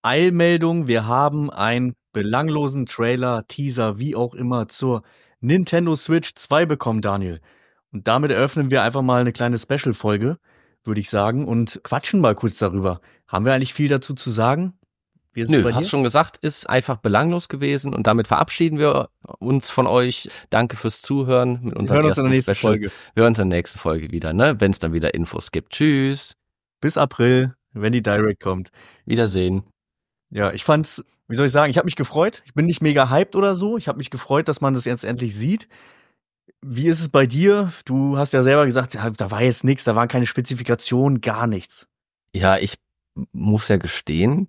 Eilmeldung, wir haben einen belanglosen Trailer, Teaser, wie auch immer, zur Nintendo Switch 2 bekommen, Daniel. Und damit eröffnen wir einfach mal eine kleine Special-Folge, würde ich sagen, und quatschen mal kurz darüber. Haben wir eigentlich viel dazu zu sagen? Wie ist es Nö, bei hast dir? schon gesagt, ist einfach belanglos gewesen und damit verabschieden wir uns von euch. Danke fürs Zuhören mit Wir unserem hören uns in ersten der nächsten Special. Folge. Wir hören uns in der nächsten Folge wieder, ne? Wenn es dann wieder Infos gibt. Tschüss. Bis April, wenn die Direct kommt. Wiedersehen. Ja, ich fand's, wie soll ich sagen, ich habe mich gefreut. Ich bin nicht mega hyped oder so. Ich habe mich gefreut, dass man das jetzt endlich sieht. Wie ist es bei dir? Du hast ja selber gesagt, ja, da war jetzt nichts, da waren keine Spezifikationen, gar nichts. Ja, ich muss ja gestehen,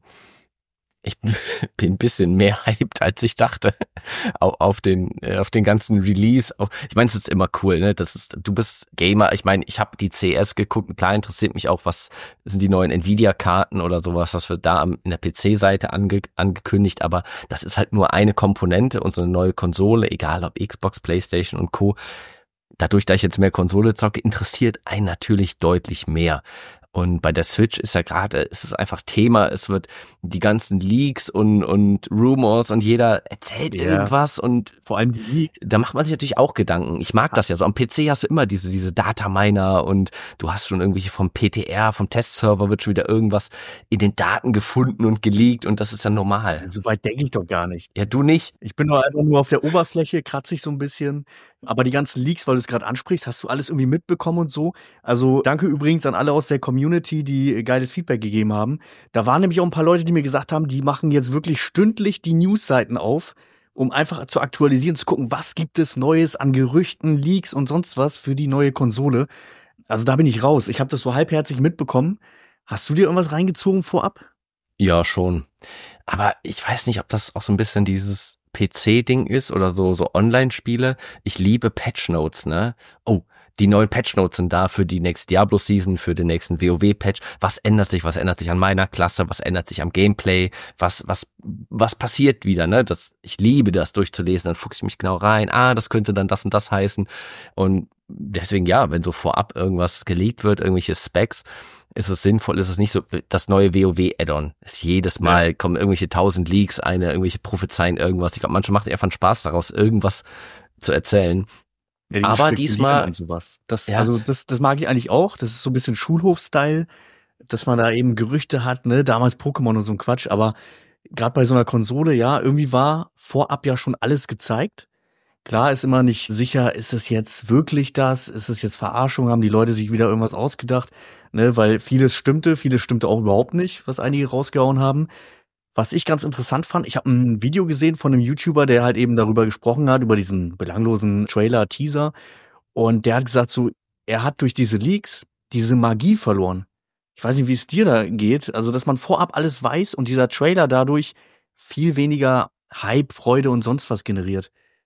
ich bin ein bisschen mehr hyped, als ich dachte, auf den ganzen Release. Ich meine, es ist immer cool, ne? Du bist Gamer. Ich meine, ich habe die CS geguckt. Klar interessiert mich auch, was sind die neuen Nvidia-Karten oder sowas, was wird da in der PC-Seite angekündigt. Aber das ist halt nur eine Komponente und so eine neue Konsole, egal ob Xbox, PlayStation und Co. Dadurch, dass ich jetzt mehr Konsole zocke, interessiert einen natürlich deutlich mehr. Und bei der Switch ist ja gerade, es ist einfach Thema, es wird die ganzen Leaks und Rumors und jeder erzählt irgendwas und Vor allem die Leaks. da macht man sich natürlich auch Gedanken. Ich mag das ja so. Am PC hast du immer diese Dataminer und du hast schon irgendwelche vom PTR, vom Testserver wird schon wieder irgendwas in den Daten gefunden und geleakt und das ist ja normal. So weit denke ich doch gar nicht. Ja, du nicht? Ich bin doch einfach nur auf der Oberfläche, kratze ich so ein bisschen. Aber die ganzen Leaks, weil du es gerade ansprichst, hast du alles irgendwie mitbekommen und so. Also danke übrigens an alle aus der Community, die geiles Feedback gegeben haben. Da waren nämlich auch ein paar Leute, die mir gesagt haben, die machen jetzt wirklich stündlich die Newsseiten auf, um einfach zu aktualisieren, zu gucken, was gibt es Neues an Gerüchten, Leaks und sonst was für die neue Konsole. Also da bin ich raus. Ich habe das so halbherzig mitbekommen. Hast du dir irgendwas reingezogen vorab? Ja, schon. Aber ich weiß nicht, ob das auch so ein bisschen dieses PC-Ding ist oder so Online-Spiele. Ich liebe Patch-Notes, ne? Oh, die neuen Patch-Notes sind da für die nächste Diablo-Season, für den nächsten WoW-Patch. Was ändert sich? Was ändert sich an meiner Klasse? Was ändert sich am Gameplay? Was passiert wieder, ne? Ich liebe das durchzulesen, dann fuchse ich mich genau rein. Das könnte dann das und das heißen. Und deswegen, ja, wenn so vorab irgendwas geleakt wird, irgendwelche Specs, ist es sinnvoll, ist es nicht so, das neue WoW-Add-on ist jedes Mal, kommen irgendwelche 1000 Leaks, irgendwelche Prophezeien, irgendwas. Ich glaube, manche macht einfach einen Spaß daraus, irgendwas zu erzählen. Ja, die Aber spekulieren diesmal, und sowas. Das ja, mag ich eigentlich auch. Das ist so ein bisschen Schulhof-Style, dass man da eben Gerüchte hat, ne, damals Pokémon und so ein Quatsch. Aber gerade bei so einer Konsole, ja, irgendwie war vorab ja schon alles gezeigt. Klar ist immer nicht sicher, ist es jetzt wirklich das? Ist es jetzt Verarschung? Haben die Leute sich wieder irgendwas ausgedacht? Ne, weil vieles stimmte auch überhaupt nicht, was einige rausgehauen haben. Was ich ganz interessant fand, ich habe ein Video gesehen von einem YouTuber, der halt eben darüber gesprochen hat, über diesen belanglosen Trailer-Teaser. Und der hat gesagt, so, er hat durch diese Leaks diese Magie verloren. Ich weiß nicht, wie es dir da geht. Also, dass man vorab alles weiß und dieser Trailer dadurch viel weniger Hype, Freude und sonst was generiert.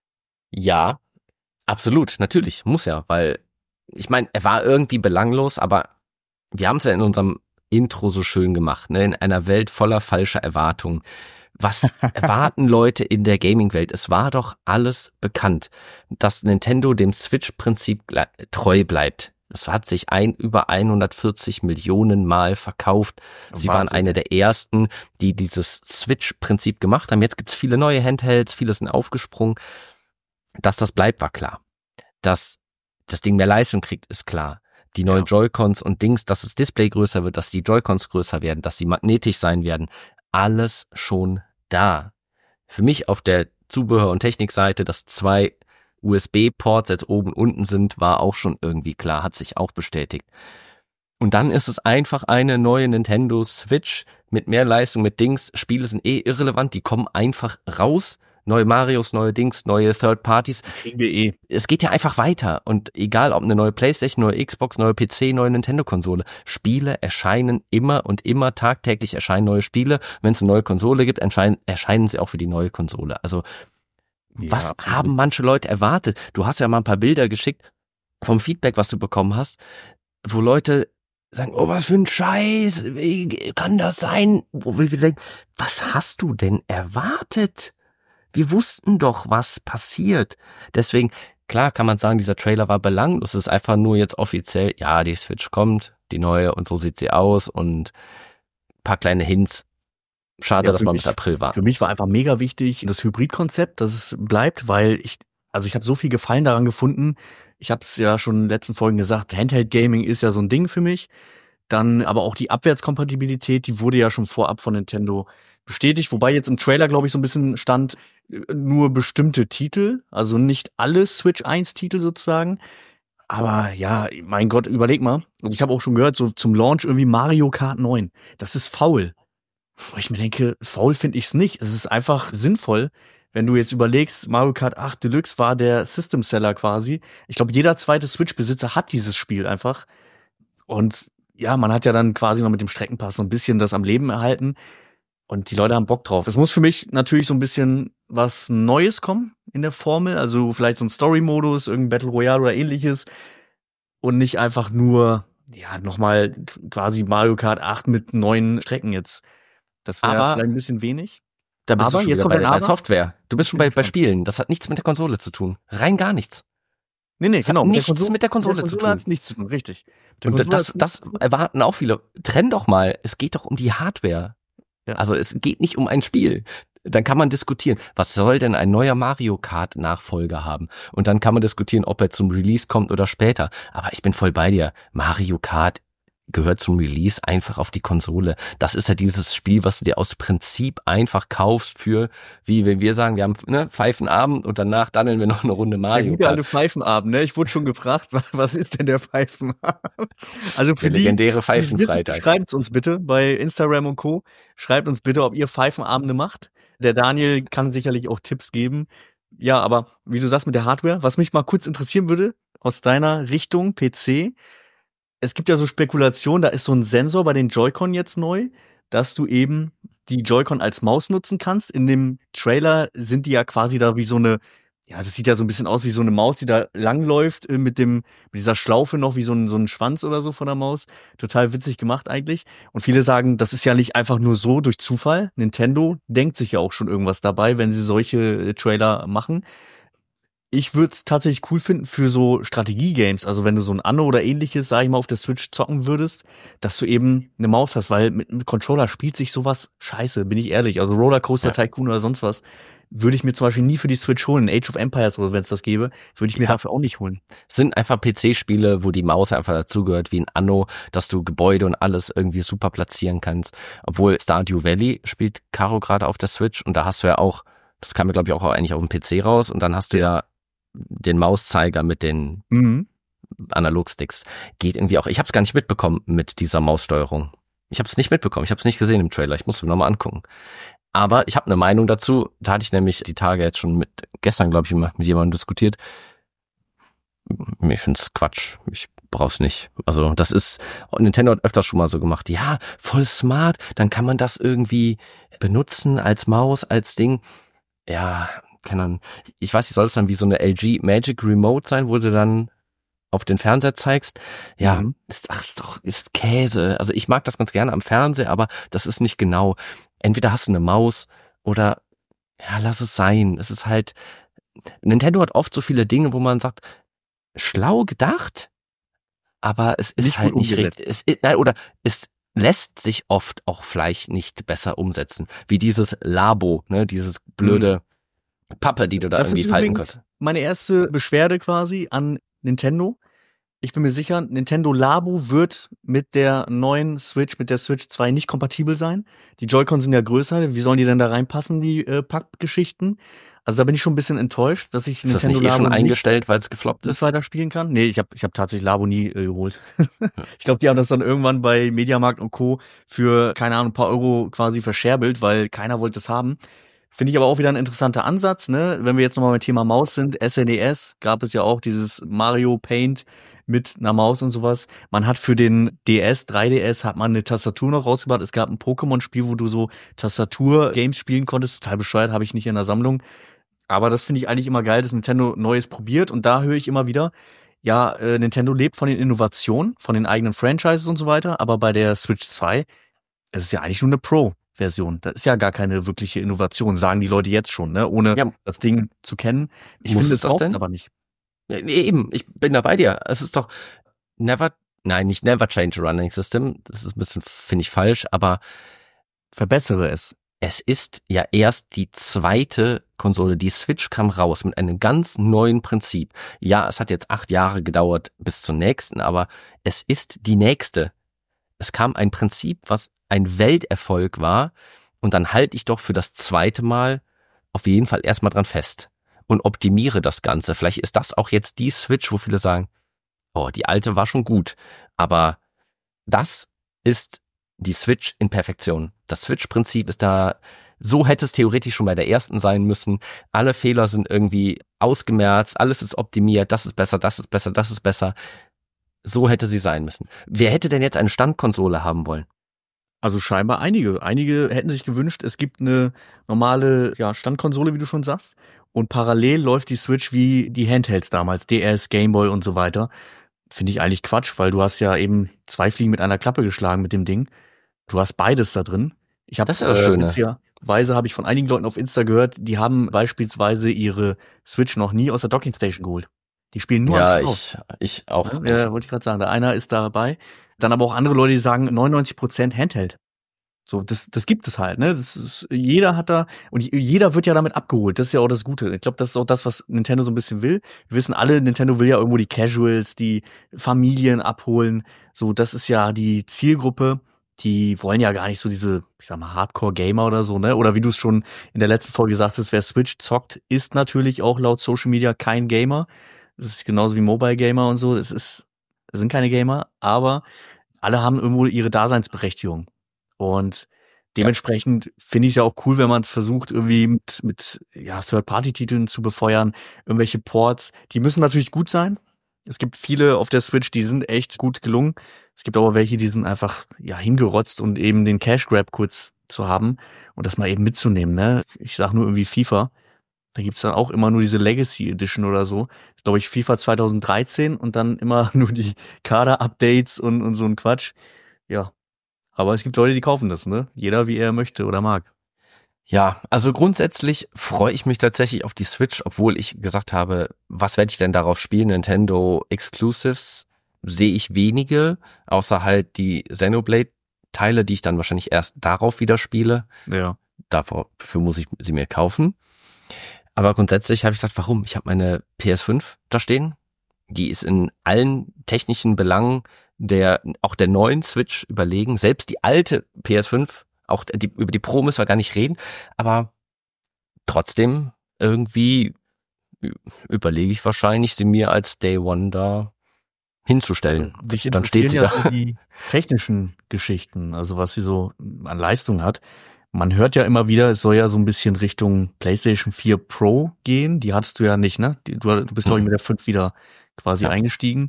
ja, absolut, natürlich, muss ja, weil, ich meine, er war irgendwie belanglos, aber wir haben es ja in unserem Intro so schön gemacht, ne? In einer Welt voller falscher Erwartungen. Was erwarten Leute in der Gaming-Welt? Es war doch alles bekannt, dass Nintendo dem Switch-Prinzip treu bleibt. Es hat sich über 140 Millionen Mal verkauft. Sie waren Wahnsinn. eine der ersten, die dieses Switch-Prinzip gemacht haben. Jetzt gibt's viele neue Handhelds, viele sind aufgesprungen. Dass das bleibt, war klar. Dass das Ding mehr Leistung kriegt, ist klar. Die neuen Joy-Cons und Dings, dass das Display größer wird, dass die Joy-Cons größer werden, dass sie magnetisch sein werden. Alles schon da. Für mich auf der Zubehör- und Technikseite, dass 2 USB-Ports jetzt oben und unten sind, war auch schon irgendwie klar, hat sich auch bestätigt. Und dann ist es einfach eine neue Nintendo Switch mit mehr Leistung, mit Dings. Spiele sind irrelevant, die kommen einfach raus. Neue Marios, neue Dings, neue Third Parties. Kriegen wir Es geht ja einfach weiter. Und egal, ob eine neue Playstation, neue Xbox, neue PC, neue Nintendo-Konsole. Spiele erscheinen immer und immer, tagtäglich erscheinen neue Spiele. Wenn es eine neue Konsole gibt, erscheinen sie auch für die neue Konsole. Also, was absolut. haben manche Leute erwartet? Du hast ja mal ein paar Bilder geschickt vom Feedback, was du bekommen hast, wo Leute sagen, oh, was für ein Scheiß, wie kann das sein? Wo wir denken, was hast du denn erwartet? Wir wussten doch, was passiert. Deswegen, klar kann man sagen, dieser Trailer war belanglos. Es ist einfach nur jetzt offiziell, ja, die Switch kommt, die neue und so sieht sie aus und ein paar kleine Hints. Schade, Ja, dass für man mich, bis April warten für mich muss. war einfach mega wichtig das Hybrid-Konzept, dass es bleibt, weil ich habe so viel Gefallen daran gefunden. Ich habe es ja schon in den letzten Folgen gesagt, Handheld-Gaming ist ja so ein Ding für mich. Dann aber auch die Abwärtskompatibilität, die wurde ja schon vorab von Nintendo bestätigt, wobei jetzt im Trailer, glaube ich, so ein bisschen stand, nur bestimmte Titel, also nicht alle Switch 1 Titel sozusagen. Aber ja, mein Gott, überleg mal. Und ich habe auch schon gehört, so zum Launch irgendwie Mario Kart 9. Das ist faul. Wo ich mir denke, faul finde ich's nicht. Es ist einfach sinnvoll, wenn du jetzt überlegst, Mario Kart 8 Deluxe war der System Seller quasi. Ich glaube, jeder zweite Switch-Besitzer hat dieses Spiel einfach. Und ja, man hat ja dann quasi noch mit dem Streckenpass so ein bisschen das am Leben erhalten. Und die Leute haben Bock drauf. Es muss für mich natürlich so ein bisschen was Neues kommen in der Formel. Also vielleicht so ein Story-Modus, irgendein Battle Royale oder ähnliches. Und nicht einfach nur, ja, nochmal quasi Mario Kart 8 mit neuen Strecken jetzt. Das wäre Aber vielleicht ein bisschen wenig. da bist du Aber schon jetzt wieder kommt ein bei Aber. Software. Du bist schon bei Spielen. Das hat nichts mit der Konsole zu tun. Rein gar nichts. Nee, Das genau. hat nichts mit der Konsole zu tun. Hat's nichts zu tun, richtig. Und das erwarten auch viele. Trenn doch mal. Es geht doch um die Hardware. Ja. Also es geht nicht um ein Spiel. Dann kann man diskutieren, was soll denn ein neuer Mario Kart Nachfolger haben? Und dann kann man diskutieren, ob er zum Release kommt oder später. Aber ich bin voll bei dir. Mario Kart gehört zum Release einfach auf die Konsole. Das ist ja dieses Spiel, was du dir aus Prinzip einfach kaufst für, wie wenn wir sagen, wir haben Pfeifenabend und danach daddeln wir noch eine Runde Mario der gute Kart. alte Pfeifenabend, ne? Ich wurde schon gefragt, was ist denn der Pfeifenabend? Also für Der legendäre Pfeifenfreitag. Schreibt uns bitte bei Instagram und Co. Schreibt uns bitte, ob ihr Pfeifenabende macht. Der Daniel kann sicherlich auch Tipps geben. Ja, aber wie du sagst mit der Hardware, was mich mal kurz interessieren würde, aus deiner Richtung PC, es gibt ja so Spekulationen, da ist so ein Sensor bei den Joy-Con jetzt neu, dass du eben die Joy-Con als Maus nutzen kannst. In dem Trailer sind die ja quasi da wie so eine, ja, das sieht ja so ein bisschen aus wie so eine Maus, die da langläuft mit dieser Schlaufe noch wie so ein Schwanz oder so von der Maus. Total witzig gemacht eigentlich. Und viele sagen, das ist ja nicht einfach nur so durch Zufall. Nintendo denkt sich ja auch schon irgendwas dabei, wenn sie solche Trailer machen. Ich würde es tatsächlich cool finden für so Strategie-Games, also wenn du so ein Anno oder ähnliches, sag ich mal, auf der Switch zocken würdest, dass du eben eine Maus hast, weil mit einem Controller spielt sich sowas scheiße, bin ich ehrlich. Also Rollercoaster Tycoon oder sonst was würde ich mir zum Beispiel nie für die Switch holen. Age of Empires oder wenn es das gäbe, würde ich mir dafür auch nicht holen. Sind einfach PC-Spiele, wo die Maus einfach dazugehört, wie ein Anno, dass du Gebäude und alles irgendwie super platzieren kannst. Obwohl Stardew Valley spielt Caro gerade auf der Switch und da hast du ja auch, das kam ja glaube ich auch eigentlich auf dem PC raus und dann hast du ja den Mauszeiger mit den Analogsticks. Geht irgendwie auch. Ich habe es gar nicht mitbekommen mit dieser Maussteuerung. Ich habe es nicht mitbekommen. Ich habe es nicht gesehen im Trailer. Ich muss mir nochmal angucken. Aber ich habe eine Meinung dazu. Da hatte ich nämlich die Tage jetzt schon gestern, glaube ich, mit jemandem diskutiert. Ich finde es Quatsch. Ich brauch's nicht. Also das ist, Nintendo hat öfters schon mal so gemacht. Ja, voll smart. Dann kann man das irgendwie benutzen als Maus, als Ding. Ja, keine Ahnung. Ich weiß nicht, soll es dann wie so eine LG Magic Remote sein, wo du dann auf den Fernseher zeigst? Ja, ist Käse. Also ich mag das ganz gerne am Fernseher, aber das ist nicht genau. Entweder hast du eine Maus oder ja, lass es sein. Es ist halt, Nintendo hat oft so viele Dinge, wo man sagt, schlau gedacht, aber es ist nicht halt nicht richtig. Es lässt sich oft auch vielleicht nicht besser umsetzen. Wie dieses Labo, ne, dieses blöde Pappe, die du da irgendwie falten kannst. Meine erste Beschwerde quasi an Nintendo. Ich bin mir sicher, Nintendo Labo wird mit der neuen Switch, mit der Switch 2 nicht kompatibel sein. Die Joy-Con sind ja größer. Wie sollen die denn da reinpassen, die Pappgeschichten? Also da bin ich schon ein bisschen enttäuscht, dass ich Nintendo Labo nicht schon eingestellt, weil es gefloppt ist? Weiter spielen kann. Nee, ich hab tatsächlich Labo nie geholt. Ich glaube, die haben das dann irgendwann bei Mediamarkt und Co. für, keine Ahnung, ein paar Euro quasi verscherbelt, weil keiner wollte es haben. Finde ich aber auch wieder ein interessanter Ansatz, ne? Wenn wir jetzt nochmal beim Thema Maus sind, SNES gab es ja auch dieses Mario Paint mit einer Maus und sowas. Man hat für den DS, 3DS hat man eine Tastatur noch rausgebracht. Es gab ein Pokémon-Spiel, wo du so Tastatur-Games spielen konntest. Total bescheuert, habe ich nicht in der Sammlung. Aber das finde ich eigentlich immer geil, dass Nintendo Neues probiert. Und da höre ich immer wieder, ja, Nintendo lebt von den Innovationen, von den eigenen Franchises und so weiter. Aber bei der Switch 2, es ist ja eigentlich nur eine Pro-Version. Das ist ja gar keine wirkliche Innovation, sagen die Leute jetzt schon, ne? Ohne das Ding zu kennen. Ich finde, es braucht es aber nicht. Ja, eben, ich bin da bei dir. Es ist doch never change a running system. Das ist ein bisschen, finde ich, falsch, aber verbessere es. es ist ja erst die zweite Konsole. Die Switch kam raus mit einem ganz neuen Prinzip. Ja, es hat jetzt 8 Jahre gedauert bis zur nächsten, aber es ist die nächste. Es kam ein Prinzip, was ein Welterfolg war, und dann halte ich doch für das zweite Mal auf jeden Fall erstmal dran fest und optimiere das Ganze. Vielleicht ist das auch jetzt die Switch, wo viele sagen, oh, die alte war schon gut, aber das ist die Switch in Perfektion. Das Switch-Prinzip ist da, so hätte es theoretisch schon bei der ersten sein müssen. Alle Fehler sind irgendwie ausgemerzt, alles ist optimiert, das ist besser, das ist besser, das ist besser. So hätte sie sein müssen. Wer hätte denn jetzt eine Standkonsole haben wollen? Also scheinbar einige. Einige hätten sich gewünscht, es gibt eine normale Standkonsole, wie du schon sagst. Und parallel läuft die Switch wie die Handhelds damals, DS, Gameboy und so weiter. Finde ich eigentlich Quatsch, weil du hast ja eben 2 Fliegen mit einer Klappe geschlagen mit dem Ding. Du hast beides da drin. Das ist ja das Schöne. Witzigerweise habe ich von einigen Leuten auf Insta gehört, die haben beispielsweise ihre Switch noch nie aus der Dockingstation geholt. Die spielen nur am Stück. Ich auch. Ja, wollte ich gerade sagen. Der einer ist dabei. Dann aber auch andere Leute, die sagen 99% Handheld. So, das gibt es halt, ne? Das ist, jeder hat da, und jeder wird ja damit abgeholt. Das ist ja auch das Gute. Ich glaube, das ist auch das, was Nintendo so ein bisschen will. Wir wissen alle, Nintendo will ja irgendwo die Casuals, die Familien abholen. So, das ist ja die Zielgruppe. Die wollen ja gar nicht so diese, ich sag mal, Hardcore-Gamer oder so, ne? Oder wie du es schon in der letzten Folge gesagt hast, wer Switch zockt, ist natürlich auch laut Social Media kein Gamer. Das ist genauso wie Mobile Gamer und so. Das sind keine Gamer, aber alle haben irgendwo ihre Daseinsberechtigung. Und dementsprechend finde ich es ja auch cool, wenn man es versucht, irgendwie mit Third-Party-Titeln zu befeuern. Irgendwelche Ports, die müssen natürlich gut sein. Es gibt viele auf der Switch, die sind echt gut gelungen. Es gibt aber welche, die sind einfach hingerotzt, und eben den Cash-Grab kurz zu haben und das mal eben mitzunehmen, ne? Ich sag nur irgendwie FIFA. Da gibt's dann auch immer nur diese Legacy Edition oder so. Das ist, glaube ich, FIFA 2013 und dann immer nur die Kader-Updates und so ein Quatsch. Ja. Aber es gibt Leute, die kaufen das, ne? Jeder, wie er möchte oder mag. Ja, also grundsätzlich freue ich mich tatsächlich auf die Switch, obwohl ich gesagt habe, was werde ich denn darauf spielen? Nintendo Exclusives sehe ich wenige, außer halt die Xenoblade-Teile, die ich dann wahrscheinlich erst darauf wieder spiele. Ja. Dafür muss ich sie mir kaufen. Aber grundsätzlich habe ich gesagt, warum? Ich habe meine PS5 da stehen. Die ist in allen technischen Belangen auch der neuen Switch überlegen. Selbst die alte PS5, über die Pro müssen wir gar nicht reden, aber trotzdem irgendwie überlege ich wahrscheinlich, sie mir als Day One da hinzustellen. Dich dann steht sie da. Die technischen Geschichten, also was sie so an Leistung hat. Man hört ja immer wieder, es soll ja so ein bisschen Richtung PlayStation 4 Pro gehen. Die hattest du ja nicht, ne? Du bist, glaube ich, mit der 5 wieder quasi eingestiegen.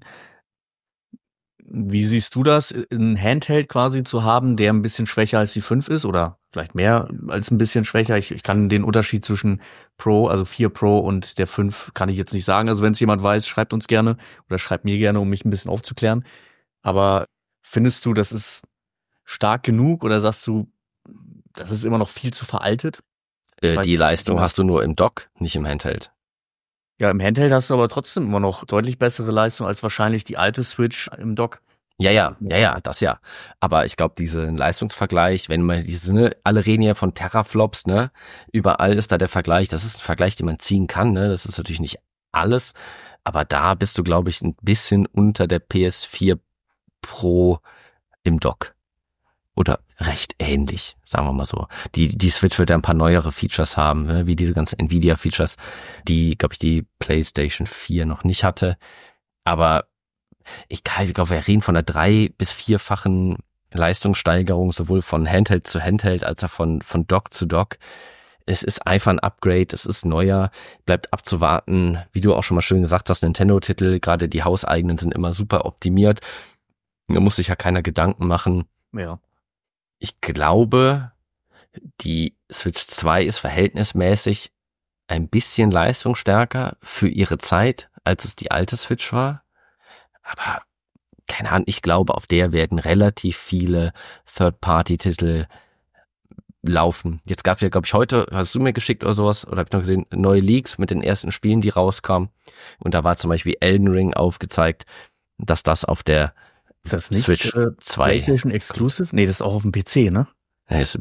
Wie siehst du das, ein Handheld quasi zu haben, der ein bisschen schwächer als die 5 ist oder vielleicht mehr als ein bisschen schwächer? Ich kann den Unterschied zwischen Pro, also 4 Pro und der 5 kann ich jetzt nicht sagen. Also wenn es jemand weiß, schreibt uns gerne oder schreibt mir gerne, um mich ein bisschen aufzuklären. Aber findest du, das ist stark genug oder sagst du, das ist immer noch viel zu veraltet? Die Leistung hast du nur im Dock, nicht im Handheld. Ja, im Handheld hast du aber trotzdem immer noch deutlich bessere Leistung als wahrscheinlich die alte Switch im Dock. Ja, das ja. Aber ich glaube, diesen Leistungsvergleich, wenn man alle reden ja von Teraflops, ne? Überall ist da der Vergleich. Das ist ein Vergleich, den man ziehen kann, ne? Das ist natürlich nicht alles. Aber da bist du, glaube ich, ein bisschen unter der PS4 Pro im Dock. Oder recht ähnlich, sagen wir mal so. Die Switch wird ja ein paar neuere Features haben, ne? Wie diese ganzen Nvidia-Features, die, glaube ich, die PlayStation 4 noch nicht hatte. Aber egal, ich glaube, wir reden von einer 3- bis 4-fachen Leistungssteigerung, sowohl von Handheld zu Handheld als auch von Dock zu Dock. Es ist einfach ein Upgrade, es ist neuer, bleibt abzuwarten. Wie du auch schon mal schön gesagt hast, Nintendo-Titel, gerade die hauseigenen sind immer super optimiert. Da muss sich ja keiner Gedanken machen. Ja. Ich glaube, die Switch 2 ist verhältnismäßig ein bisschen leistungsstärker für ihre Zeit, als es die alte Switch war. Aber keine Ahnung, ich glaube, auf der werden relativ viele Third-Party-Titel laufen. Jetzt gab es ja, glaube ich, heute, hast du mir geschickt oder sowas, oder habe ich noch gesehen, neue Leaks mit den ersten Spielen, die rauskamen. Und da war zum Beispiel Elden Ring aufgezeigt, dass das auf der ist das nicht Switch 2. PlayStation Exclusive? Nee, das ist auch auf dem PC, ne? Ja, ist überall.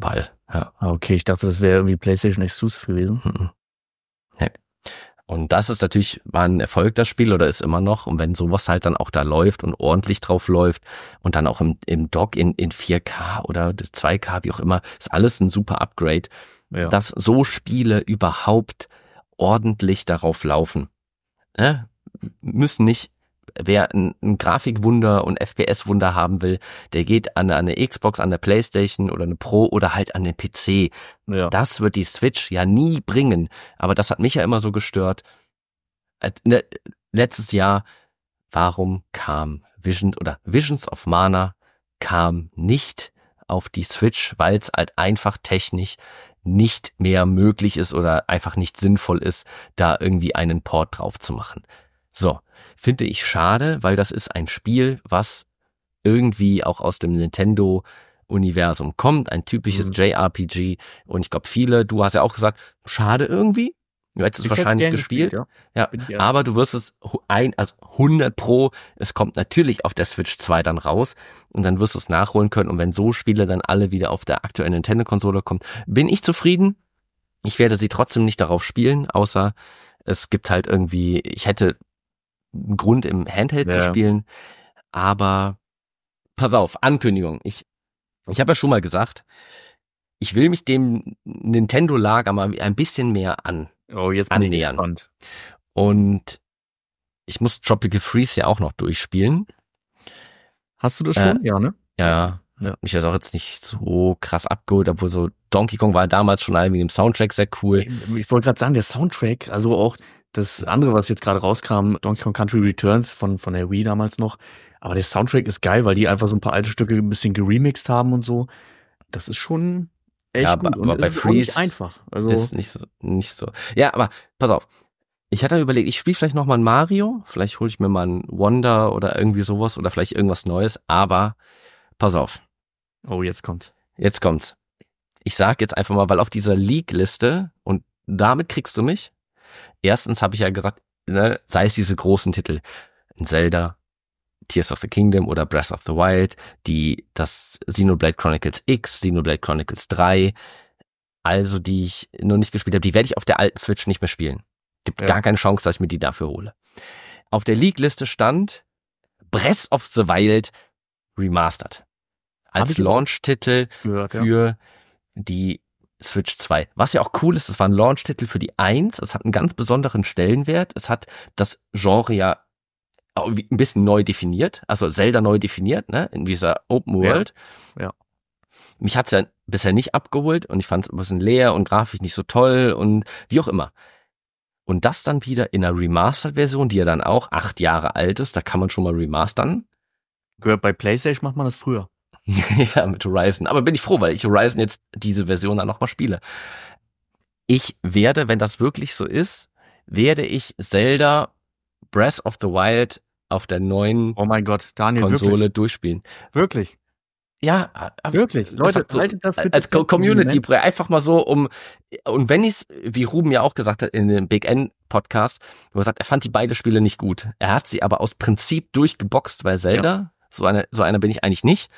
Ja. Okay, ich dachte, das wäre irgendwie PlayStation Exclusive gewesen. Mhm. Nee. Und das ist natürlich, war ein Erfolg, das Spiel, oder ist immer noch. Und wenn sowas halt dann auch da läuft und ordentlich drauf läuft und dann auch im Dock in 4K oder 2K, wie auch immer, ist alles ein super Upgrade, Ja. dass so Spiele überhaupt ordentlich darauf laufen. Müssen nicht, wer ein Grafikwunder und FPS-Wunder haben will, der geht an eine Xbox, an eine Playstation oder eine Pro oder halt an den PC. Ja. Das wird die Switch ja nie bringen. Aber das hat mich ja immer so gestört. Letztes Jahr, warum kam Visions of Mana kam nicht auf die Switch, weil es halt einfach technisch nicht mehr möglich ist oder einfach nicht sinnvoll ist, da irgendwie einen Port drauf zu machen. So, finde ich schade, weil das ist ein Spiel, was irgendwie auch aus dem Nintendo-Universum kommt, ein typisches JRPG, und ich glaube viele, du hast ja auch gesagt, schade irgendwie, du hättest es wahrscheinlich gespielt, ja, aber du wirst es 100 Pro, es kommt natürlich auf der Switch 2 dann raus und dann wirst du es nachholen können, und wenn so Spiele dann alle wieder auf der aktuellen Nintendo-Konsole kommen, bin ich zufrieden. Ich werde sie trotzdem nicht darauf spielen, außer es gibt halt irgendwie, ich hätte einen Grund im Handheld zu spielen, aber pass auf, Ankündigung, ich habe ja schon mal gesagt, ich will mich dem Nintendo-Lager mal ein bisschen mehr annähern. Und ich muss Tropical Freeze ja auch noch durchspielen. Hast du das schon? Ja, ne? Ja. Mich ist auch jetzt nicht so krass abgeholt, obwohl so Donkey Kong war damals schon wegen dem Soundtrack sehr cool. Ich wollte gerade sagen, der Soundtrack, also auch das andere, was jetzt gerade rauskam, Donkey Kong Country Returns von der Wii damals noch, aber der Soundtrack ist geil, weil die einfach so ein paar alte Stücke ein bisschen geremixed haben und so. Das ist schon echt gut. Aber bei Freeze nicht einfach. Also ist nicht so. Ja, aber pass auf. Ich hatte überlegt, ich spiele vielleicht noch mal ein Mario, vielleicht hole ich mir mal ein Wonder oder irgendwie sowas oder vielleicht irgendwas Neues, aber pass auf. Oh, jetzt kommt's. Ich sag jetzt einfach mal, weil auf dieser League-Liste, und damit kriegst du mich, erstens habe ich ja gesagt, ne, sei es diese großen Titel, Zelda, Tears of the Kingdom oder Breath of the Wild, das Xenoblade Chronicles X, Xenoblade Chronicles 3, also die ich noch nicht gespielt habe, die werde ich auf der alten Switch nicht mehr spielen. Gibt gar keine Chance, dass ich mir die dafür hole. Auf der League-Liste stand Breath of the Wild Remastered. Als Launch-Titel für die Switch 2. Was ja auch cool ist, es war ein Launch-Titel für die 1, es hat einen ganz besonderen Stellenwert, es hat das Genre ja ein bisschen neu definiert, also Zelda neu definiert, ne, in dieser Open World. Ja. Mich hat's ja bisher nicht abgeholt und ich fand's ein bisschen leer und grafisch nicht so toll und wie auch immer. Und das dann wieder in einer Remastered-Version, die ja dann auch 8 Jahre alt ist, da kann man schon mal remastern. Gehört bei PlayStation, macht man das früher. Ja, mit Horizon. Aber bin ich froh, weil ich Horizon jetzt diese Version dann nochmal spiele. Ich werde, wenn das wirklich so ist, werde ich Zelda Breath of the Wild auf der neuen oh mein Gott, Daniel, Konsole wirklich? Durchspielen. Wirklich? Ja, wirklich. Leute, so, haltet das bitte als Community einfach mal so und wenn ich es, wie Ruben ja auch gesagt hat in dem Big N Podcast, wo er sagt, er fand die beide Spiele nicht gut. Er hat sie aber aus Prinzip durchgeboxt, weil Zelda, so einer bin ich eigentlich nicht.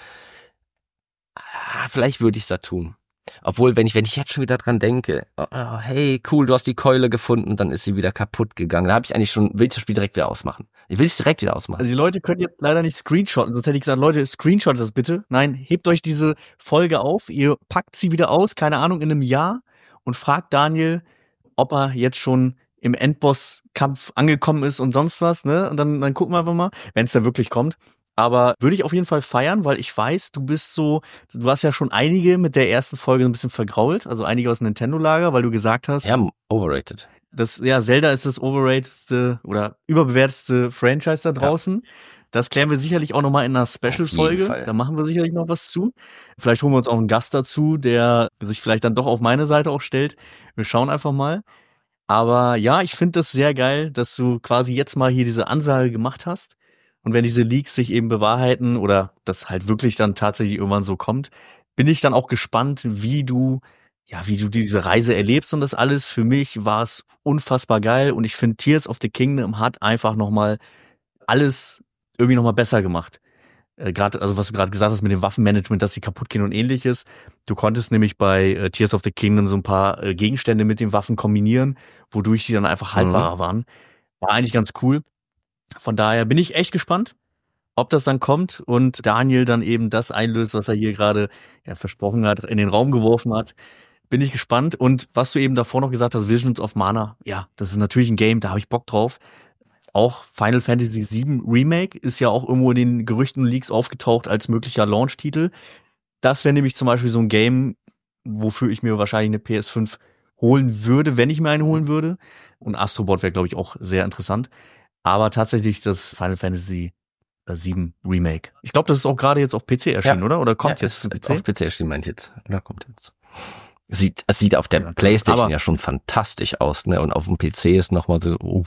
Vielleicht würde ich es da tun. Obwohl, wenn ich jetzt schon wieder dran denke, hey, cool, du hast die Keule gefunden, dann ist sie wieder kaputt gegangen. Da habe ich eigentlich will ich das Spiel direkt wieder ausmachen. Ich will es direkt wieder ausmachen. Also die Leute können jetzt leider nicht screenshotten, sonst hätte ich gesagt, Leute, screenshottet das bitte. Nein, hebt euch diese Folge auf, ihr packt sie wieder aus, keine Ahnung, in einem Jahr und fragt Daniel, ob er jetzt schon im Endboss-Kampf angekommen ist und sonst was, ne? Und dann gucken wir einfach mal, wenn es da wirklich kommt. Aber würde ich auf jeden Fall feiern, weil ich weiß, du hast ja schon einige mit der ersten Folge ein bisschen vergrault, also einige aus dem Nintendo-Lager, weil du gesagt hast. Ja, overrated. Zelda ist das overratedste oder überbewertetste Franchise da draußen. Ja. Das klären wir sicherlich auch nochmal in einer Special-Folge. Da machen wir sicherlich noch was zu. Vielleicht holen wir uns auch einen Gast dazu, der sich vielleicht dann doch auf meine Seite auch stellt. Wir schauen einfach mal. Aber ja, ich finde das sehr geil, dass du quasi jetzt mal hier diese Ansage gemacht hast. Und wenn diese Leaks sich eben bewahrheiten oder das halt wirklich dann tatsächlich irgendwann so kommt, bin ich dann auch gespannt, wie du diese Reise erlebst und das alles. Für mich war es unfassbar geil und ich finde, Tears of the Kingdom hat einfach nochmal alles irgendwie nochmal besser gemacht. gerade, also was du gerade gesagt hast mit dem Waffenmanagement, dass sie kaputt gehen und ähnliches. Du konntest nämlich bei Tears of the Kingdom so ein paar Gegenstände mit den Waffen kombinieren, wodurch sie dann einfach haltbarer waren. War eigentlich ganz cool. Von daher bin ich echt gespannt, ob das dann kommt und Daniel dann eben das einlöst, was er hier gerade versprochen hat, in den Raum geworfen hat. Bin ich gespannt. Und was du eben davor noch gesagt hast, Visions of Mana, ja, das ist natürlich ein Game, da habe ich Bock drauf. Auch Final Fantasy VII Remake ist ja auch irgendwo in den Gerüchten und Leaks aufgetaucht als möglicher Launch-Titel. Das wäre nämlich zum Beispiel so ein Game, wofür ich mir wahrscheinlich eine PS5 holen würde, wenn ich mir eine holen würde. Und Astrobot wäre, glaube ich, auch sehr interessant. Aber tatsächlich das Final Fantasy VII Remake. Ich glaube, das ist auch gerade jetzt auf PC erschienen, oder? Oder kommt jetzt zu PC? Auf PC erschienen, meint jetzt. Oder kommt jetzt. Es sieht auf der PlayStation ja schon fantastisch aus, ne? Und auf dem PC ist nochmal so,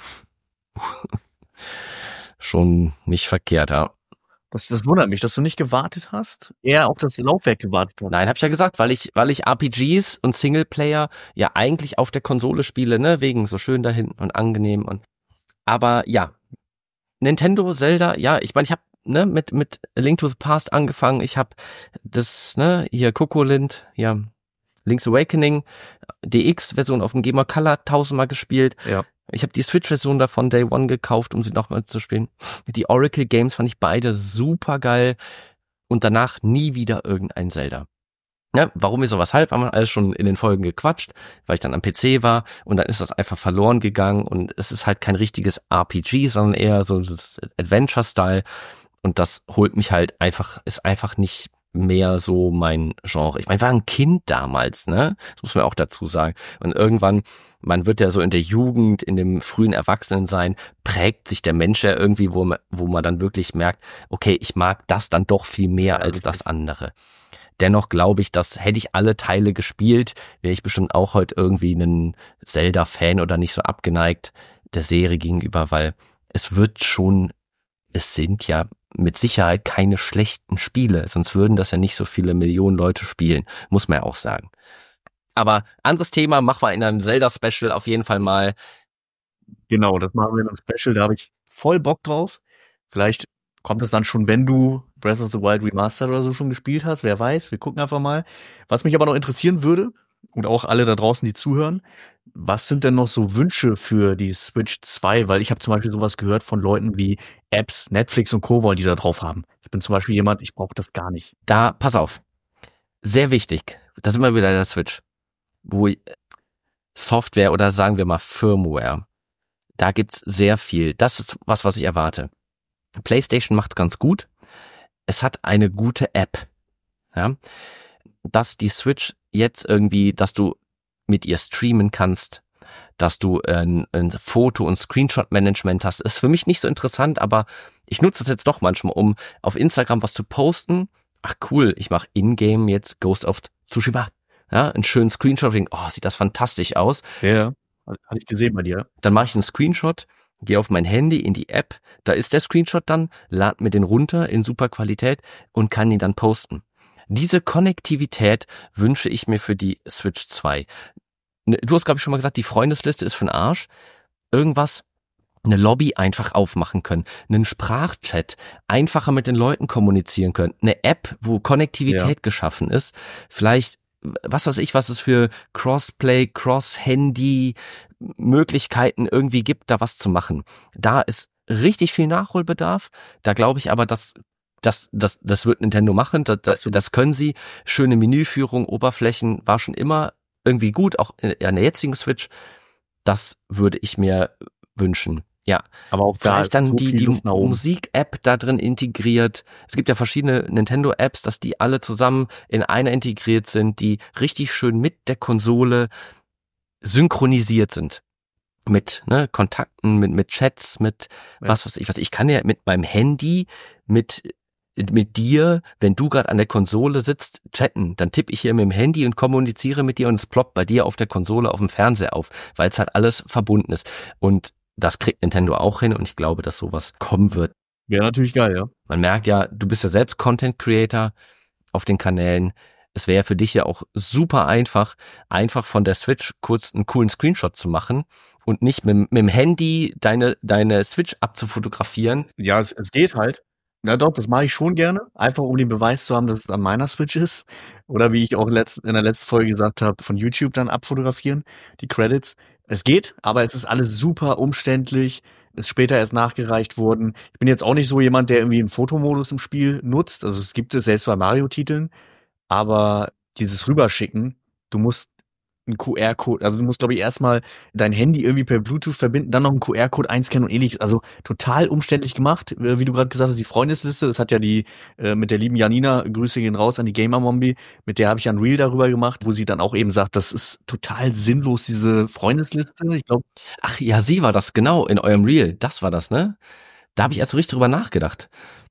schon nicht verkehrt, ja. Das wundert mich, dass du nicht gewartet hast, eher auf das Laufwerk gewartet hast. Nein, hab ich ja gesagt, weil ich RPGs und Singleplayer ja eigentlich auf der Konsole spiele, ne? Wegen so schön da hinten und angenehm und, aber ja. Nintendo, Zelda, ja, ich meine, ich habe mit A Link to the Past angefangen. Ich habe das, hier Coco-Lind, ja, Link's Awakening, DX-Version auf dem Game Boy Color 1000-mal gespielt. Ja. Ich habe die Switch-Version davon Day One gekauft, um sie nochmal zu spielen. Die Oracle Games fand ich beide super geil und danach nie wieder irgendein Zelda. Ja, warum ist sowas halb? Haben wir alles schon in den Folgen gequatscht, weil ich dann am PC war und dann ist das einfach verloren gegangen und es ist halt kein richtiges RPG, sondern eher so das Adventure-Style und das holt mich halt einfach, ist einfach nicht mehr so mein Genre. Ich meine, war ein Kind damals, ne? Das muss man auch dazu sagen. Und irgendwann, man wird ja so in der Jugend, in dem frühen Erwachsenensein, prägt sich der Mensch ja irgendwie, wo man dann wirklich merkt, okay, ich mag das dann doch viel mehr als das andere. Dennoch glaube ich, dass hätte ich alle Teile gespielt, wäre ich bestimmt auch heute irgendwie ein Zelda-Fan oder nicht so abgeneigt der Serie gegenüber, weil es sind ja mit Sicherheit keine schlechten Spiele, sonst würden das ja nicht so viele Millionen Leute spielen, muss man ja auch sagen. Aber anderes Thema, machen wir in einem Zelda-Special auf jeden Fall mal. Genau, das machen wir in einem Special, da habe ich voll Bock drauf. Vielleicht kommt es dann schon, wenn du Breath of the Wild Remastered oder so schon gespielt hast, wer weiß, wir gucken einfach mal. Was mich aber noch interessieren würde, und auch alle da draußen, die zuhören, was sind denn noch so Wünsche für die Switch 2? Weil ich habe zum Beispiel sowas gehört von Leuten wie Apps, Netflix und Co., wollen die da drauf haben. Ich bin zum Beispiel jemand, ich brauche das gar nicht. Da, pass auf, sehr wichtig, da sind wir wieder der Switch, wo Software oder sagen wir mal Firmware, da gibt's sehr viel. Das ist was ich erwarte. PlayStation macht ganz gut. Es hat eine gute App. Ja, dass die Switch jetzt irgendwie, dass du mit ihr streamen kannst, dass du ein Foto- und Screenshot-Management hast, ist für mich nicht so interessant, aber ich nutze es jetzt doch manchmal, um auf Instagram was zu posten. Ach cool, ich mache in-game jetzt Ghost of Tsushima. Ja, einen schönen Screenshot, wegen, oh, sieht das fantastisch aus. Ja, hatte ich gesehen bei dir. Dann mache ich einen Screenshot, gehe auf mein Handy in die App, da ist der Screenshot dann, lad mir den runter in super Qualität und kann ihn dann posten. Diese Konnektivität wünsche ich mir für die Switch 2. Du hast, glaube ich, schon mal gesagt, die Freundesliste ist für den Arsch. Irgendwas, eine Lobby einfach aufmachen können, einen Sprachchat, einfacher mit den Leuten kommunizieren können, eine App, wo Konnektivität geschaffen ist, vielleicht, was weiß ich, was es für Crossplay, Cross-Handy Möglichkeiten irgendwie gibt, da was zu machen. Da ist richtig viel Nachholbedarf. Da glaube ich aber, dass das wird Nintendo machen. Das können sie. Schöne Menüführung, Oberflächen war schon immer irgendwie gut, auch an der jetzigen Switch. Das würde ich mir wünschen. Ja, aber auch vielleicht da dann so die Musik-App da drin integriert. Es gibt ja verschiedene Nintendo-Apps, dass die alle zusammen in einer integriert sind, die richtig schön mit der Konsole synchronisiert sind. Mit Kontakten, mit Chats, mit was weiß ich. Ich kann ja mit meinem Handy, mit dir, wenn du gerade an der Konsole sitzt, chatten. Dann tippe ich hier mit dem Handy und kommuniziere mit dir und es ploppt bei dir auf der Konsole, auf dem Fernseher auf, weil es halt alles verbunden ist. Und das kriegt Nintendo auch hin und ich glaube, dass sowas kommen wird. Wäre natürlich geil, ja. Man merkt ja, du bist ja selbst Content Creator auf den Kanälen. Es wäre für dich ja auch super einfach von der Switch kurz einen coolen Screenshot zu machen und nicht mit dem Handy deine Switch abzufotografieren. Ja, es geht halt. Na doch, das mache ich schon gerne, einfach um den Beweis zu haben, dass es an meiner Switch ist. Oder wie ich auch in der letzten Folge gesagt habe, von YouTube dann abfotografieren, die Credits. Es geht, aber es ist alles super umständlich, ist später erst nachgereicht worden. Ich bin jetzt auch nicht so jemand, der irgendwie einen Fotomodus im Spiel nutzt. Also es gibt es selbst bei Mario-Titeln, aber dieses Rüberschicken, du musst einen QR-Code, also du musst, glaube ich, erstmal dein Handy irgendwie per Bluetooth verbinden, dann noch einen QR-Code einscannen und ähnliches. Also total umständlich gemacht, wie du gerade gesagt hast, die Freundesliste, das hat ja die mit der lieben Janina, Grüße gehen raus an die Gamer-Mombi, mit der habe ich ein Reel darüber gemacht, wo sie dann auch eben sagt, das ist total sinnlos, diese Freundesliste. Ich glaube, Ach ja, sie war das, genau, in eurem Reel. Das war das, ne? Da habe ich erst so richtig drüber nachgedacht.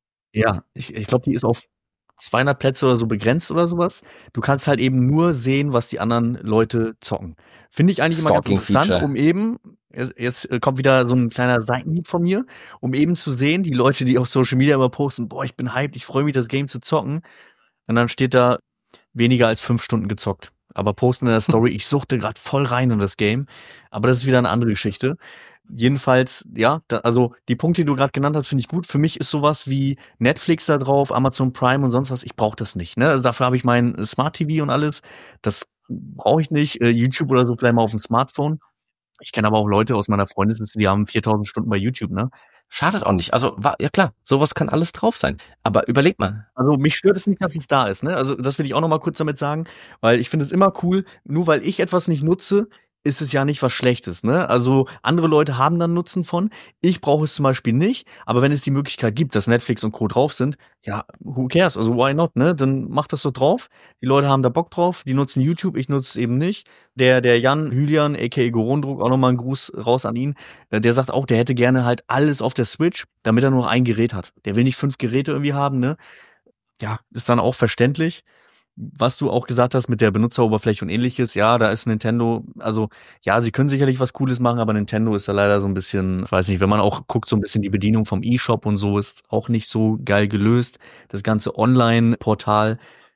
ja, ich glaube, die ist auf 200 Plätze oder so begrenzt oder sowas. Du kannst halt eben nur sehen, was die anderen Leute zocken. Finde ich eigentlich immer ganz interessant, Stalking-Feature. um eben, jetzt kommt wieder so ein kleiner Seitenhieb von mir, um eben zu sehen, die Leute, die auf Social Media immer posten, boah, ich bin hyped, ich freue mich, das Game zu zocken. Und dann steht da weniger als 5 Stunden gezockt. Aber posten in der Story, ich suchte gerade voll rein in das Game. Aber das ist wieder eine andere Geschichte. Jedenfalls, ja, also die Punkte, die du gerade genannt hast, finde ich gut. Für mich ist sowas wie Netflix da drauf, Amazon Prime und sonst was, ich brauche das nicht. Ne? Also dafür habe ich mein Smart TV und alles. Das brauche ich nicht. YouTube oder so vielleicht mal auf dem Smartphone. Ich kenne aber auch Leute aus meiner Freundesliste, die haben 4000 Stunden bei YouTube, ne? Schadet auch nicht. Also, ja klar, sowas kann alles drauf sein. Aber überleg mal. Also mich stört es nicht, dass es da ist, ne? Also das will ich auch noch mal kurz damit sagen, weil ich finde es immer cool, nur weil ich etwas nicht nutze, ist es ja nicht was Schlechtes, ne? Also andere Leute haben dann Nutzen von. Ich brauche es zum Beispiel nicht, aber wenn es die Möglichkeit gibt, dass Netflix und Co. drauf sind, ja, who cares? Also why not, ne? Dann macht das doch drauf. Die Leute haben da Bock drauf, die nutzen YouTube, ich nutze es eben nicht. Der Jan Hülian, aka Gorondruck, auch nochmal einen Gruß raus an ihn. Der sagt auch, der hätte gerne halt alles auf der Switch, damit er nur noch ein Gerät hat. Der will nicht 5 Geräte irgendwie haben, ne? Ja, ist dann auch verständlich. Was du auch gesagt hast mit der Benutzeroberfläche und ähnliches, ja, da ist Nintendo, also ja, sie können sicherlich was Cooles machen, aber Nintendo ist da leider so ein bisschen, ich weiß nicht, wenn man auch guckt, so ein bisschen die Bedienung vom eShop und so ist auch nicht so geil gelöst. Das ganze Online-Portal,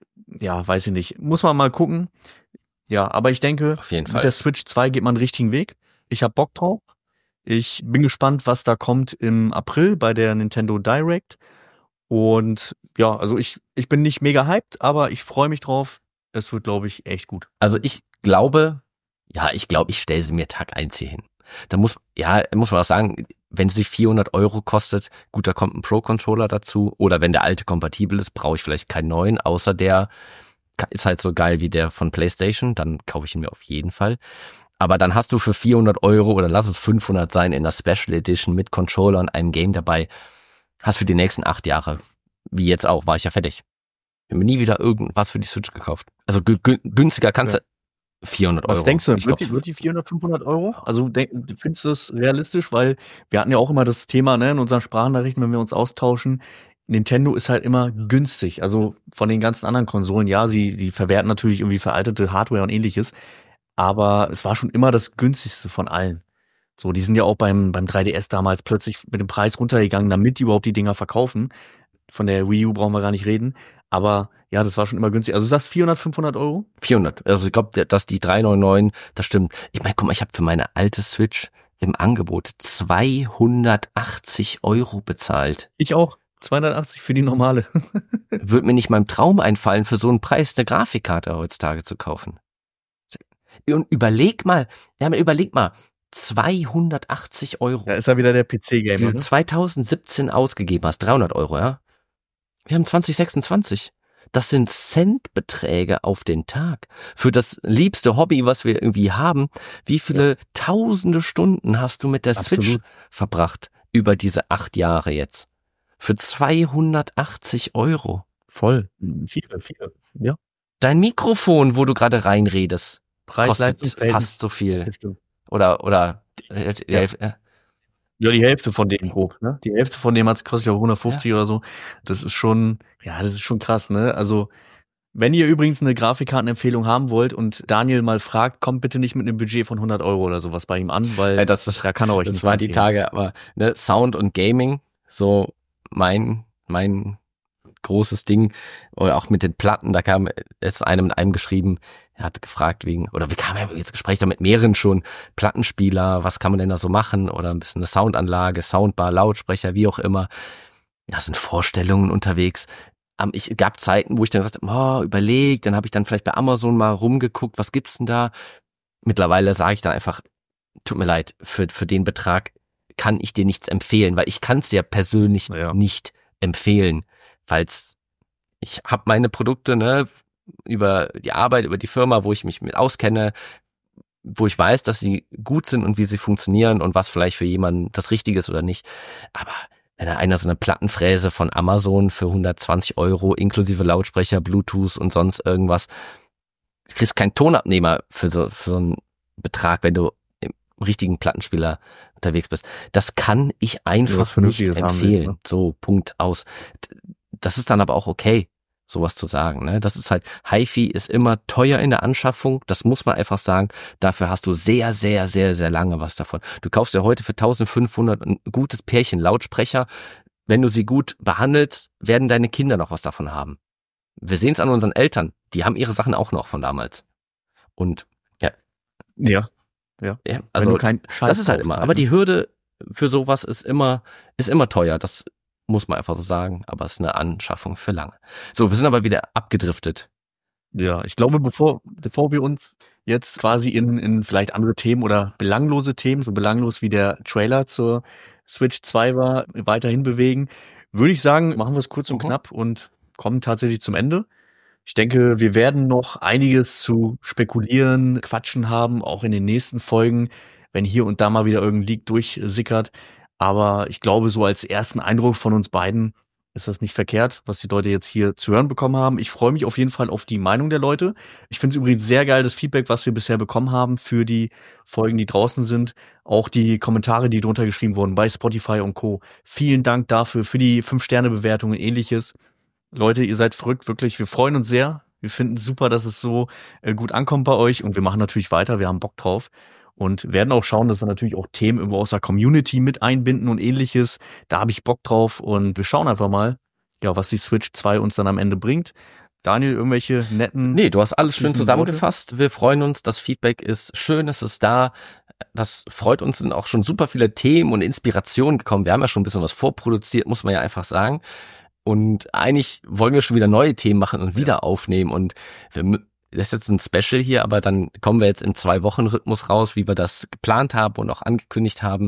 ja, weiß ich nicht. Muss man mal gucken. Ja, aber ich denke, Auf jeden mit Fall. der Switch 2 geht man einen richtigen Weg. Ich habe Bock drauf. Ich bin gespannt, was da kommt im April bei der Nintendo Direct. Und ja, also ich bin nicht mega hyped, aber ich freue mich drauf. Es wird, glaube ich, echt gut. Also ich glaube, ich stelle sie mir Tag 1 hier hin. Da muss man auch sagen, wenn sie 400 € kostet, gut, da kommt ein Pro-Controller dazu. Oder wenn der alte kompatibel ist, brauche ich vielleicht keinen neuen, außer der ist halt so geil wie der von PlayStation, dann kaufe ich ihn mir auf jeden Fall. Aber dann hast du für 400 € oder lass es 500 sein in der Special Edition mit Controller und einem Game dabei, hast für die nächsten 8 Jahre, wie jetzt auch, war ich ja fertig. Ich habe mir nie wieder irgendwas für die Switch gekauft. Also günstiger kannst du 400 €. Was denkst du denn? Ich glaub, Wird die 400, 500 €? Also findest du das realistisch? Weil wir hatten ja auch immer das Thema, ne, in unseren Sprachnachrichten, wenn wir uns austauschen, Nintendo ist halt immer günstig. Also von den ganzen anderen Konsolen, ja, die verwerten natürlich irgendwie veraltete Hardware und ähnliches. Aber es war schon immer das günstigste von allen. So, die sind ja auch beim 3DS damals plötzlich mit dem Preis runtergegangen, damit die überhaupt die Dinger verkaufen. Von der Wii U brauchen wir gar nicht reden. Aber ja, das war schon immer günstig. Also du sagst 400, 500 €? 400. Also ich glaube, dass die 399, das stimmt. Ich meine, guck mal, ich habe für meine alte Switch im Angebot 280 € bezahlt. Ich auch. 280 für die normale. Würde mir nicht mal im Traum einfallen, für so einen Preis eine Grafikkarte heutzutage zu kaufen. Und überleg mal, 280 €. Da ist ja wieder der PC-Gamer. Für Ne? 2017 ausgegeben hast, 300 €, ja? Wir haben 2026. Das sind Centbeträge auf den Tag. Für das liebste Hobby, was wir irgendwie haben, wie viele tausende Stunden hast du mit der Absolut. Switch verbracht über diese 8 Jahre jetzt? Für 280 €. Voll. Viele. Ja. Dein Mikrofon, wo du gerade reinredest, kostet Preis-Leistungs-Verhältnis. fast so viel. Bestimmt. Oder Ja, die Hälfte von dem grob, ne? Die Hälfte von dem kostet ja 150 oder so. Das ist schon krass, ne? Also, wenn ihr übrigens eine Grafikkartenempfehlung haben wollt und Daniel mal fragt, kommt bitte nicht mit einem Budget von 100 € oder sowas bei ihm an, weil da kann er euch das nicht war die empfehlen. Tage, aber ne, Sound und Gaming, so mein großes Ding. Oder auch mit den Platten, da kam es mit einem geschrieben, er hat gefragt wir kamen ja jetzt Gespräch da mit mehreren schon, Plattenspieler, was kann man denn da so machen? Oder ein bisschen eine Soundanlage, Soundbar, Lautsprecher, wie auch immer. da sind Vorstellungen unterwegs. Es gab Zeiten, wo ich dann gesagt habe, überlegt, dann habe ich dann vielleicht bei Amazon mal rumgeguckt, was gibt's denn da? Mittlerweile sage ich dann einfach, tut mir leid, für den Betrag kann ich dir nichts empfehlen, weil ich kann es ja persönlich nicht empfehlen, weil ich habe meine Produkte, ne, über die Arbeit, über die Firma, wo ich mich mit auskenne, wo ich weiß, dass sie gut sind und wie sie funktionieren und was vielleicht für jemanden das Richtige ist oder nicht. Aber wenn da einer so eine Plattenfräse von Amazon für 120 € inklusive Lautsprecher, Bluetooth und sonst irgendwas, du kriegst keinen Tonabnehmer für so einen Betrag, wenn du im richtigen Plattenspieler unterwegs bist. Das kann ich einfach nicht empfehlen. Ne? So, Punkt, aus. Das ist dann aber auch okay, sowas zu sagen. Ne? Das ist halt, HiFi ist immer teuer in der Anschaffung, das muss man einfach sagen. Dafür hast du sehr, sehr, sehr, sehr lange was davon. Du kaufst ja heute für 1.500 ein gutes Pärchen Lautsprecher. Wenn du sie gut behandelst, werden deine Kinder noch was davon haben. Wir sehen es an unseren Eltern, die haben ihre Sachen auch noch von damals. Und ja, also das ist halt immer. Aber die Hürde für sowas ist immer teuer. Das muss man einfach so sagen. Aber es ist eine Anschaffung für lange. So, wir sind aber wieder abgedriftet. Ja, ich glaube, bevor wir uns jetzt quasi in vielleicht andere Themen oder belanglose Themen, so belanglos wie der Trailer zur Switch 2 war, weiterhin bewegen, würde ich sagen, machen wir es kurz und knapp und kommen tatsächlich zum Ende. Ich denke, wir werden noch einiges zu spekulieren, quatschen haben, auch in den nächsten Folgen, wenn hier und da mal wieder irgendein Leak durchsickert. Aber ich glaube, so als ersten Eindruck von uns beiden ist das nicht verkehrt, was die Leute jetzt hier zu hören bekommen haben. Ich freue mich auf jeden Fall auf die Meinung der Leute. Ich finde es übrigens sehr geil, das Feedback, was wir bisher bekommen haben für die Folgen, die draußen sind. Auch die Kommentare, die drunter geschrieben wurden bei Spotify und Co. Vielen Dank dafür, für die 5-Sterne-Bewertungen und ähnliches. Leute, ihr seid verrückt, wirklich. Wir freuen uns sehr. Wir finden es super, dass es so gut ankommt bei euch. Und wir machen natürlich weiter. Wir haben Bock drauf. Und werden auch schauen, dass wir natürlich auch Themen irgendwo aus der Community mit einbinden und ähnliches. Da habe ich Bock drauf. Und wir schauen einfach mal, ja, was die Switch 2 uns dann am Ende bringt. Daniel, irgendwelche netten... Nee, du hast alles schön zusammengefasst. Worte? Wir freuen uns. Das Feedback ist schön. Es ist da. Das freut uns. Sind auch schon super viele Themen und Inspirationen gekommen. Wir haben ja schon ein bisschen was vorproduziert, muss man ja einfach sagen. Und eigentlich wollen wir schon wieder neue Themen machen und wieder aufnehmen. Und das ist jetzt ein Special hier, aber dann kommen wir jetzt im 2-Wochen-Rhythmus raus, wie wir das geplant haben und auch angekündigt haben.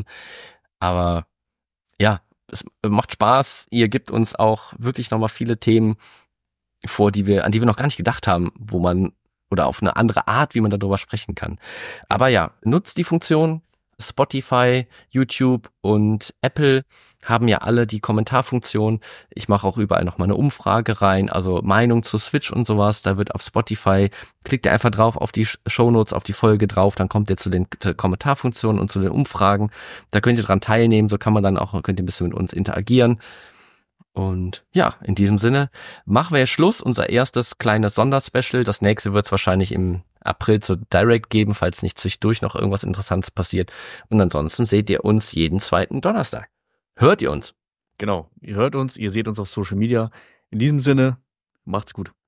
Aber ja, es macht Spaß. Ihr gebt uns auch wirklich nochmal viele Themen vor, an die wir noch gar nicht gedacht haben, wo man, oder auf eine andere Art, wie man darüber sprechen kann. Aber ja, nutzt die Funktion. Spotify, YouTube und Apple haben ja alle die Kommentarfunktion. Ich mache auch überall noch mal eine Umfrage rein, also Meinung zur Switch und sowas. Da wird auf Spotify, klickt ihr einfach drauf auf die Shownotes, auf die Folge drauf, dann kommt ihr zu den Kommentarfunktionen und zu den Umfragen. Da könnt ihr dran teilnehmen, so könnt ihr ein bisschen mit uns interagieren. Und ja, in diesem Sinne machen wir jetzt Schluss. Unser erstes kleines Sonderspecial. Das nächste wird es wahrscheinlich im April zu Direct geben, falls nicht zwischendurch noch irgendwas Interessantes passiert. Und ansonsten seht ihr uns jeden 2. Donnerstag. Hört ihr uns? Genau, ihr hört uns, ihr seht uns auf Social Media. In diesem Sinne, macht's gut.